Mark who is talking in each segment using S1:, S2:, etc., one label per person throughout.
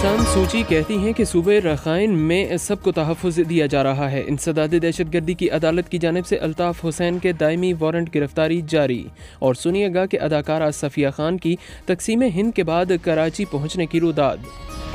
S1: आंग सान सूची कहती हैं कि सूबे रखाइन में सबको तहफ़्फ़ुज़ दिया जा रहा है। इंसदाद दहशत गर्दी की अदालत की जानिब से अल्ताफ़ हुसैन के दायमी वारंट गिरफ्तारी जारी। और सुनिएगा कि अदाकारा सफ़िया खान की तक़सीम हिंद के बाद कराची पहुँचने की रुदाद।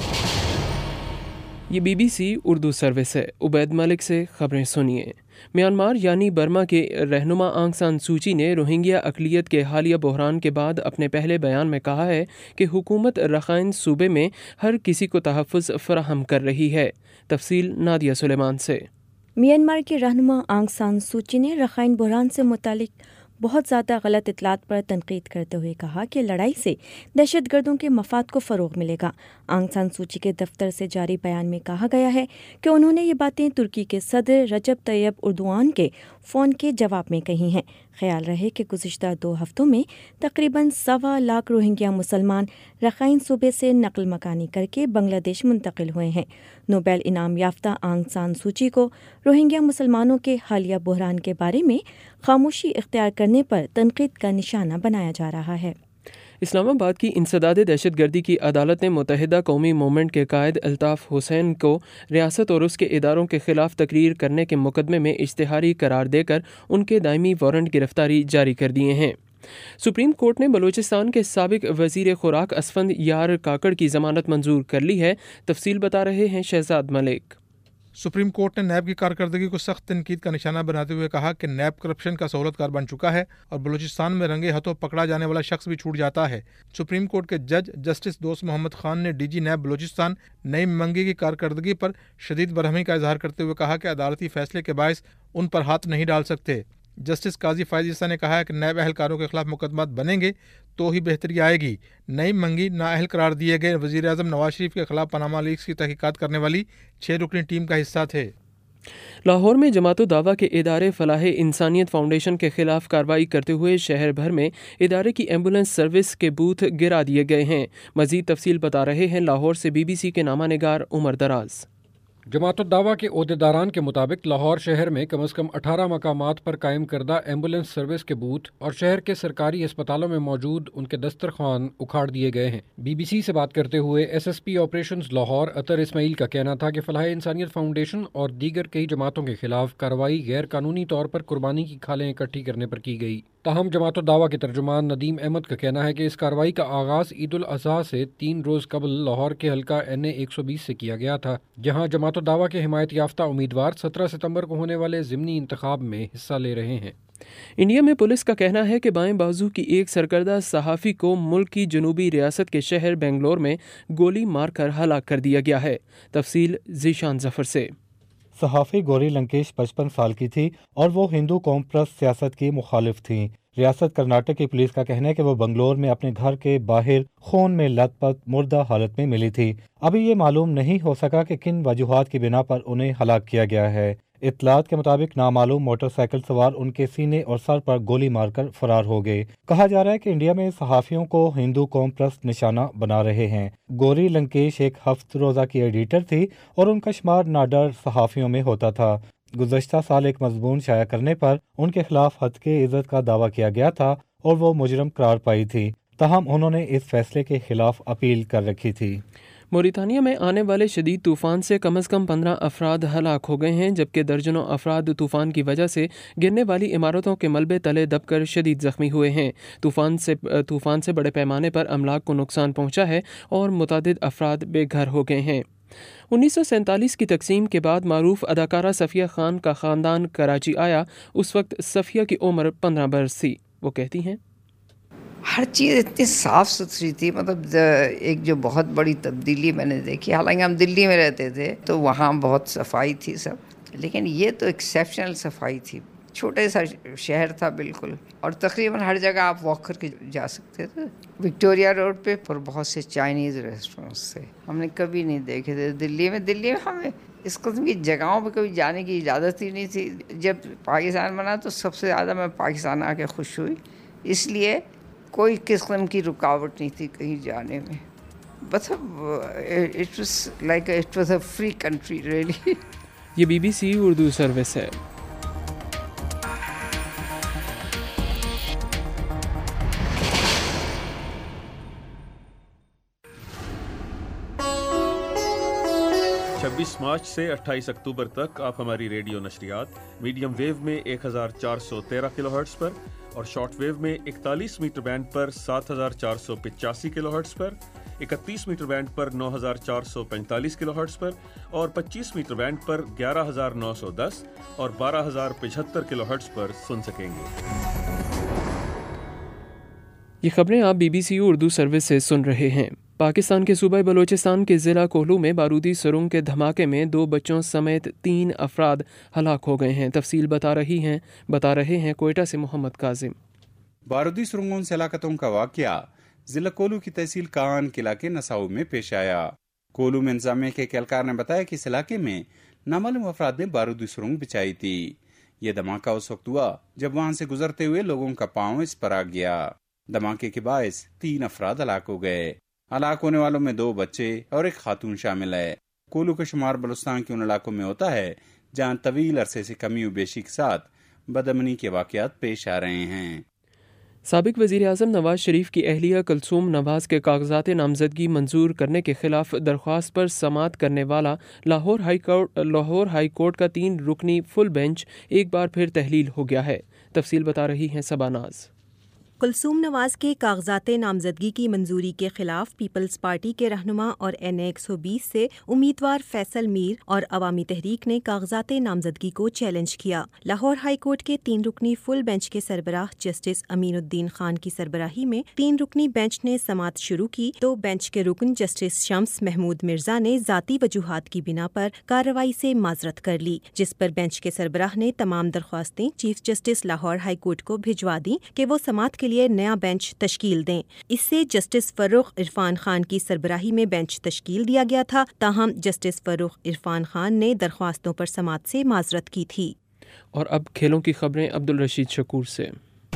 S1: ये BBC उर्दू सर्विस है। उबैद मलिक से ख़बरें सुनिए। म्यांमार यानी बर्मा के रहनुमा आंग सान सूची ने रोहिंग्या अक़लियत के हालिया बहरान के बाद अपने पहले बयान में कहा है कि हुकूमत रखाइन सूबे में हर किसी को तहफ़्फ़ुज़ फ़राहम कर रही है। तफसील नादिया सुलेमान से।
S2: म्यांमार के रहनुमा आंग सान सूची ने रखाइन बहरान से मुतालिक बहुत ज़्यादा गलत इतलात पर तनकीद करते हुए कहा कि लड़ाई से दहशत गर्दों के मफाद को फ़रोग़ मिलेगा। आंग सान सूची के दफ्तर से जारी बयान में कहा गया है कि उन्होंने ये बातें तुर्की के सदर रजब तैयब उर्दुआन के फ़ोन के जवाब में कही हैं। ख्याल रहे कि गुज़िश्ता 2 हफ्तों में तकरीबन 1.25 लाख रोहिंग्या मुसलमान रखाइन सूबे से नकल मकानी करके बांग्लादेश मुंतकिल हुए हैं। नोबेल इनाम याफ्ता आंग सान सूची को रोहिंग्या मुसलमानों के हालिया बहरान के बारे में खामोशी इख्तियार करने पर तनकीद का निशाना बनाया जा रहा है।
S1: इस्लामाबाद की इंसदाद दहशत गर्दी की अदालत ने मुत्तहिदा कौमी मूवमेंट के कायद अल्ताफ़ हुसैन को रियासत और उसके इदारों के ख़िलाफ़ तकरीर करने के मुकदमे में इश्तिहारी करार देकर उनके दायमी वारंट गिरफ्तारी जारी कर दिए हैं। सुप्रीम कोर्ट ने बलूचिस्तान के साबिक वज़ीर खुराक असफंद यार काकड़ की ज़मानत मंजूर कर ली है। तफसील बता रहे हैं शहजाद मलिक।
S3: सुप्रीम कोर्ट ने नैब की कारकर्दगी को सख्त तनकीद का निशाना बनाते हुए कहा कि नैब करप्शन का सहूलतकार बन चुका है और बलूचिस्तान में रंगे हाथों पकड़ा जाने वाला शख्स भी छूट जाता है। सुप्रीम कोर्ट के जज जस्टिस दोस्त मोहम्मद खान ने DG नैब बलूचिस्तान नईम मंगी की कारकर्दगी पर शदीद बरहमी का इजहार करते हुए कहा कि अदालती फैसले के बायस उन पर हाथ नहीं डाल सकते। जस्टिस काजी फायज ईसा ने कहा है कि नैब अहलकारों के खिलाफ मुकदमात बनेंगे तो ही बेहतरी आएगी। नईम मंगी नाअहल करार दिए गए वज़ीर आज़म नवाज शरीफ के खिलाफ पनामा लीक्स की तहकीकात करने वाली 6 रुकनी टीम का हिस्सा थे।
S1: लाहौर में जमात दावा के इदारे फलाहे इंसानियत फाउंडेशन के खिलाफ कार्रवाई करते हुए शहर भर में इदारे की एम्बुलेंस सर्विस के बूथ गिरा दिए गए हैं। मज़ीद तफसील बता रहे हैं लाहौर से BBC के नामा निगार उमर दराज।
S4: जमात दावा के ओहदेदारान के मुताबिक लाहौर शहर में कम अज़ कम 18 मकामात पर कायम करदा एम्बुलेंस सर्विस के बूथ और शहर के सरकारी अस्पतालों में मौजूद उनके दस्तरखान उखाड़ दिए गए हैं। BBC से बात करते हुए SSP ऑपरेशंस लाहौर अतर इस्माइल का कहना था कि फलाह इंसानियत फाउंडेशन और दीगर कई जमातों के खिलाफ कार्रवाई गैर कानूनी तौर पर कुर्बानी की खालें इकट्ठी करने पर की गई। ताहम जमात दावा के तर्जुमान नदीम अहमद का कहना है कि इस कार्रवाई का आगाज़ ईद उल अज़हा से 3 रोज़ कबल लाहौर के हल्का NA 120 से किया गया था, जहाँ जमात दावा के हिमायत याफ्ता उम्मीदवार 17 सितंबर को होने वाले ज़िमनी इंतखाब में हिस्सा ले रहे हैं।
S1: इंडिया में पुलिस का कहना है कि बाएं बाजू की एक सरकर्दा सहाफ़ी को मुल्क की जनूबी रियासत के शहर बेंगलोर में गोली मारकर हलाक कर दिया गया है। तफसील ज़ीशान ज़फ़र से।
S5: सहाफ़ी गौरी लंकेश 55 साल की थी और वो हिंदू कौम परस्त सियासत की मुखालिफ थी। रियासत कर्नाटक की पुलिस का कहना है कि वो बंगलोर में अपने घर के बाहर खून में लथपथ मुर्दा हालत में मिली थी। अभी ये मालूम नहीं हो सका कि किन वजूहात की बिना पर उन्हें हलाक किया गया है। इत्तलात के मुताबिक नामालूम मोटरसाइकिल सवार उनके सीने और सर पर गोली मारकर फरार हो गए। कहा जा रहा है कि इंडिया में सहाफ़ियों को हिंदू कौम परस्त निशाना बना रहे हैं। गौरी लंकेश एक हफ्त रोज़ा की एडिटर थी और उनका शुमार नाडर सहाफ़ियों में होता था। गुज़श्ता साल एक मज़मून शाया करने पर उनके खिलाफ हद के इज़्ज़त का दावा किया गया था और वो मुजरम करार पाई थी। ताहम उन्होंने इस फैसले के खिलाफ अपील कर रखी थी।
S1: मोरितानिया में आने वाले शदीद तूफ़ान से कम अज़ कम 15 अफराद हलाक हो गए हैं, जबकि दर्जनों अफराद तूफ़ान की वजह से गिरने वाली इमारतों के मलबे तले दबकर शदीद ज़ख्मी हुए हैं। तूफ़ान से बड़े पैमाने पर अमलाक को नुकसान पहुँचा है और मुतादिद अफराद बेघर हो गए हैं। 1947 की तकसीम के बाद मारूफ अदाकारा सफ़िया खान का ख़ानदान कराची आया। उस वक्त सफ़िया की उम्र 15 बरस थी। वो कहती हैं,
S6: हर चीज़ इतनी साफ़ सुथरी थी, मतलब एक जो बहुत बड़ी तब्दीली मैंने देखी। हालांकि हम दिल्ली में रहते थे तो वहाँ बहुत सफाई थी सब, लेकिन ये तो एक्सेप्शनल सफाई थी। छोटे सा शहर था बिल्कुल, और तकरीबन हर जगह आप वॉक करके जा सकते थे। विक्टोरिया रोड पे पर बहुत से चाइनीज़ रेस्टोरेंट्स थे, हमने कभी नहीं देखे थे दिल्ली में हमें इस किस्म की जगहों पे कभी जाने की इजाज़त ही नहीं थी। जब पाकिस्तान बना तो सबसे ज़्यादा मैं पाकिस्तान आके खुश हुई, इसलिए कोई किस्म की रुकावट नहीं थी कहीं जाने में। मतलब it was a free country really.
S1: ये BBC उर्दू सर्विस है।
S7: 26 मार्च से 28 अक्टूबर तक आप हमारी रेडियो नशरियात मीडियम वेव में 1413 किलोहर्ट्ज़ पर और शॉर्ट वेव में 41 मीटर बैंड पर 7485 किलोहर्ट्ज़ पर, 31 मीटर बैंड पर 9445 किलोहर्ट्ज़ पर और 25 मीटर बैंड पर 11910 और 12075 किलोहर्ट्ज़ पर सुन सकेंगे।
S1: ये खबरें आप BBC उर्दू सर्विस से सुन रहे हैं। पाकिस्तान के सूबा बलूचिस्तान के ज़िला कोहलू में बारूदी सुरंग के धमाके में 2 बच्चों समेत 3 अफराद हलाक हो गए हैं। तफसील बता रहे हैं कोयटा से मोहम्मद काजिम।
S8: बारूदी सुरंगों से हलाकतों का वाक़या ज़िला कोहलू की तहसील कान के इलाके नसाऊ में पेश आया। कोहलू में इंतजामिया के एहलकार ने बताया कि इस इलाके में नामालूम अफराद ने बारूदी सुरंग बिछाई थी। यह धमाका उस वक्त हुआ जब वहां से गुजरते हुए लोगों का पांव इस पर आ गया। धमाके के बायस 3 अफराद हलाक हो गए। हलाक होने वालों में 2 बच्चे और एक खातून शामिल है। कोहलू का शुमार बलूचिस्तान के उन इलाकों में होता है जहां तवील अरसे से कमी व बेशी के साथ बदअमनी के वाक़यात पेश आ रहे हैं।
S1: साबिक वज़ीर आज़म नवाज शरीफ की अहलिया कुलसूम नवाज के कागजात नामजदगी मंजूर करने के खिलाफ दरख्वास्त पर समाअत करने वाला लाहौर हाई कोर्ट का 3 रुकनी फुल बेंच एक बार फिर तहलील हो गया है। तफसील बता रही हैं सबानाज।
S9: कुलसूम नवाज के कागजात नामजदगी की मंजूरी के खिलाफ पीपल्स पार्टी के रहनुमा और NA 120 से उम्मीदवार फैसल मीर और अवामी तहरीक ने कागजात नामजदगी को चैलेंज किया। लाहौर हाई कोर्ट के 3 रुकनी फुल बेंच के सरबराह जस्टिस अमीनुद्दीन खान की सरबराही में 3 रुकनी बेंच ने समाअत शुरू की तो बेंच के रुकन जस्टिस शम्स महमूद मिर्जा ने ज़ाती वजूहात की बिना पर कार्रवाई से माजरत कर ली, जिस पर बेंच के सरबराह ने तमाम दरख्वास्तें chief justice Lahore high court को भिजवा दी कि वो समाअत के लिए नया बेंच तश्कील दें। इससे जस्टिस फर्रुख इरफान खान की सरबराही में बेंच तश्कील दिया गया था, ताहम जस्टिस फर्रुख इरफान खान ने दरख्वास्तों पर समाअत से माजरत की थी।
S1: और अब खेलों की खबरें अब्दुल रशीद शकूर से।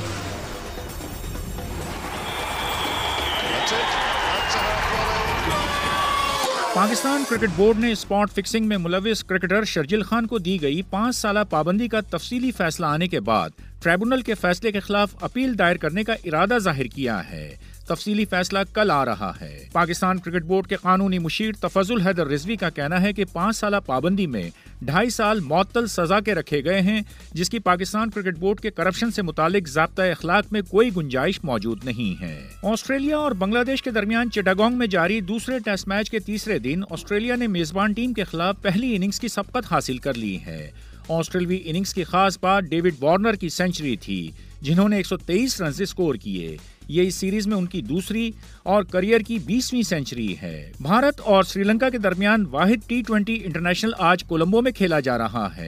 S10: पाकिस्तान क्रिकेट बोर्ड ने स्पॉट फिक्सिंग में मुलविस क्रिकेटर शर्जिल खान को दी गई 5 साल पाबंदी का तफसीली फैसला आने के बाद ट्राइब्यूनल के फैसले के खिलाफ अपील दायर करने का इरादा जाहिर किया है। तफसीली फैसला कल आ रहा है। पाकिस्तान क्रिकेट बोर्ड के कानूनी मुशीर तफजुल हैदर रिजवी का कहना है कि 5 साल पाबंदी में 2.5 साल मुअत्तल सजा के रखे गए हैं, जिसकी पाकिस्तान क्रिकेट बोर्ड के करप्शन से मुतालिक ज़ाब्ता अखलाक में कोई गुंजाइश मौजूद नहीं है। ऑस्ट्रेलिया और बांग्लादेश के दरमियान चिटागोंग में जारी दूसरे टेस्ट मैच के तीसरे दिन ऑस्ट्रेलिया ने मेजबान टीम के खिलाफ पहली इनिंग्स की सबकत हासिल कर ली है। ऑस्ट्रेलवी इनिंग्स की खास बात डेविड वार्नर की सेंचुरी थी, जिन्होंने 123 रन स्कोर किए। ये इस सीरीज में उनकी दूसरी और करियर की 20वीं सेंचुरी है। भारत और श्रीलंका के दरमियान वाहिद T20 इंटरनेशनल आज कोलंबो में खेला जा रहा है।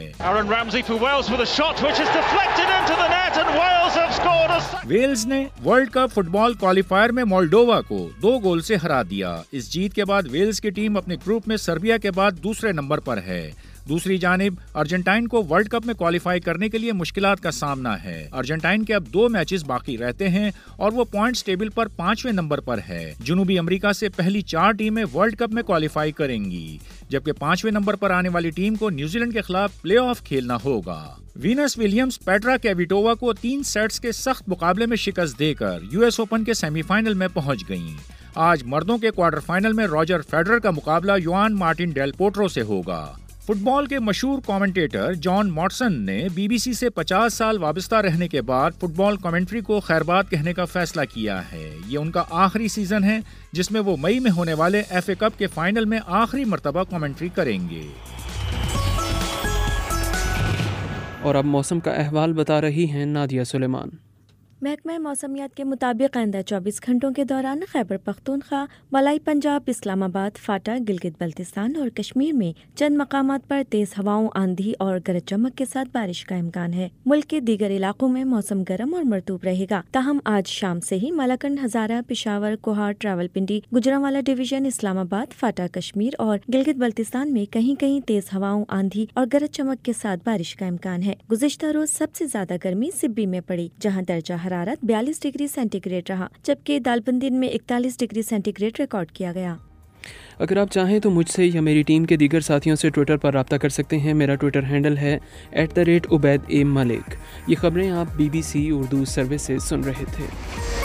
S10: वेल्स ने वर्ल्ड कप फुटबॉल क्वालिफायर में मोल्डोवा को 2 गोल से हरा दिया। इस जीत के बाद वेल्स की टीम अपने ग्रुप में सर्बिया के बाद दूसरे नंबर पर है। दूसरी जानिब अर्जेंटाइन को वर्ल्ड कप में क्वालिफाई करने के लिए मुश्किलात का सामना है। अर्जेंटाइन के अब 2 मैचेस बाकी रहते हैं और वो पॉइंट्स टेबल पर 5वें नंबर पर है। जनूबी अमेरिका से पहली 4 टीमें वर्ल्ड कप में क्वालिफाई करेंगी, जबकि 5वें नंबर पर आने वाली टीम को न्यूजीलैंड के खिलाफ प्लेऑफ खेलना होगा। वीनस विलियम्स पेट्रा केविटोवा को 3 सेट्स के सख्त मुकाबले में शिकस्त देकर US ओपन के सेमीफाइनल में पहुंच गईं। आज मर्दों के क्वार्टर फाइनल में रॉजर फेडरर का मुकाबला युआन मार्टिन डेल पोट्रो से होगा। फुटबॉल के मशहूर कमेंटेटर जॉन मॉर्सन ने BBC से 50 साल वाबस्ता रहने के बाद फुटबॉल कमेंट्री को खैरबाद कहने का फैसला किया है। ये उनका आखिरी सीजन है जिसमें वो मई में होने वाले FA कप के फाइनल में आखिरी मर्तबा कमेंट्री करेंगे।
S1: और अब मौसम का अहवाल बता रही हैं नादिया सुलेमान।
S2: महकमा मौसमियात के मुताबिक आइंदा 24 घंटों के दौरान खैबर पख्तूनख्वा, मलाई पंजाब, इस्लामाबाद, फाटा, गिलगित बल्तिस्तान और कश्मीर में चंद मकामात पर तेज हवाओं, आंधी और गरज चमक के साथ बारिश का इम्कान है। मुल्क के दीगर इलाकों में मौसम गर्म और मरतूब रहेगा। ताहम आज शाम से ही मलाकंड, हजारा, पिशावर, कोहाट, रावलपिंडी, गुजरांवाला डिवीजन, इस्लामाबाद, फाटा, कश्मीर और गिलगित बल्तिस्तान में कहीं कहीं तेज हवाओं, आंधी और गरज चमक के साथ बारिश का इम्कान है। गुज़िश्ता रोज सबसे ज्यादा गर्मी सिब्बी में पड़ी, जहाँ दर्जा हरारत 42 डिग्री सेंटीग्रेड रहा, जबकि दालबंदीन में 41 डिग्री सेंटीग्रेड रिकॉर्ड किया गया।
S1: अगर आप चाहें तो मुझसे या मेरी टीम के दीगर साथियों से ट्विटर पर राब्ता कर सकते हैं। मेरा ट्विटर हैंडल है @UbaidA Malik। ये खबरें आप BBC उर्दू सर्विस से सुन रहे थे।